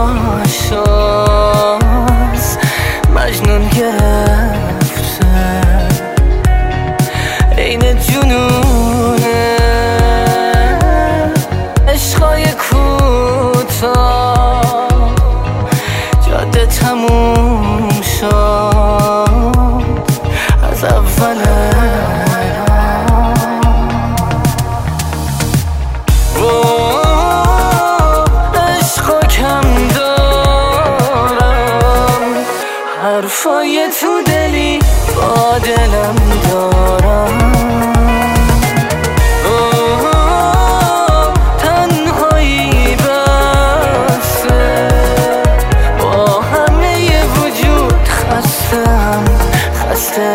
عاشاست مجنون گرفته این جنونه عشقای کوتاه جاده تموم شد از اوله حرفای تو دلی با دلم دارم تنهایی بسه با همه وجود خستم خسته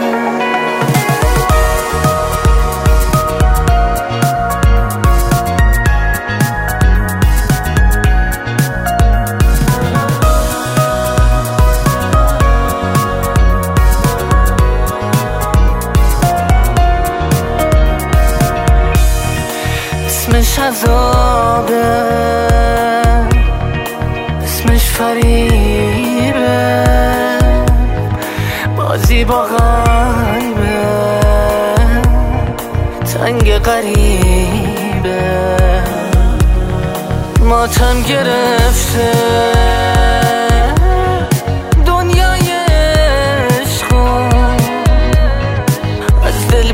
اسمش عذابه اسمش فریبه بازی با قلبه تنگ غریبه ماتم گرفته دنیای عشقو از دل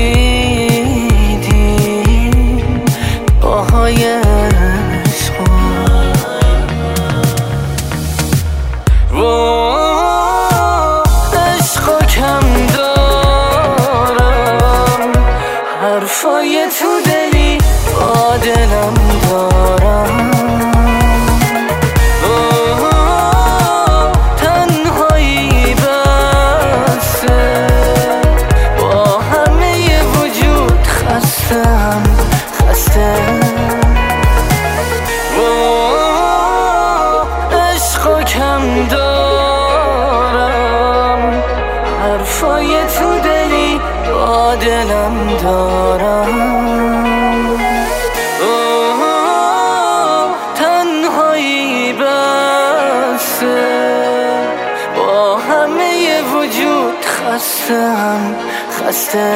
بریدی باهای عشقو عشقو کم دارم حرفای تو دلی با دلم دارم تنهایی بسه با همه وجود خستم خسته عشقو کم دارم حرفای تو دلی با دلم دارم تنهایی بسه با همه وجود خستم خسته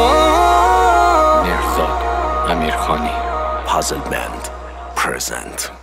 مهرزاد امیرخانی Puzzle Band present